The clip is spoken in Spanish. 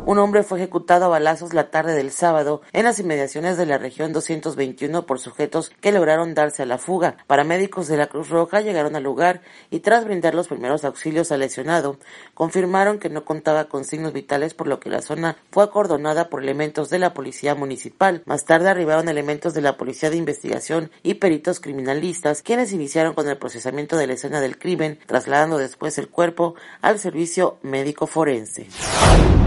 Un hombre fue ejecutado a balazos la tarde del sábado en las inmediaciones de la región 221 por sujetos que lograron darse a la fuga. Paramédicos de la Cruz Roja llegaron al lugar y tras brindar los primeros auxilios al lesionado, confirmaron que no contaba con signos vitales, por lo que la zona fue acordonada por elementos de la policía municipal. Más tarde arribaron elementos de la policía de investigación y peritos criminalistas, quienes iniciaron con el procesamiento de la escena del crimen, trasladando después el cuerpo al servicio médico forense.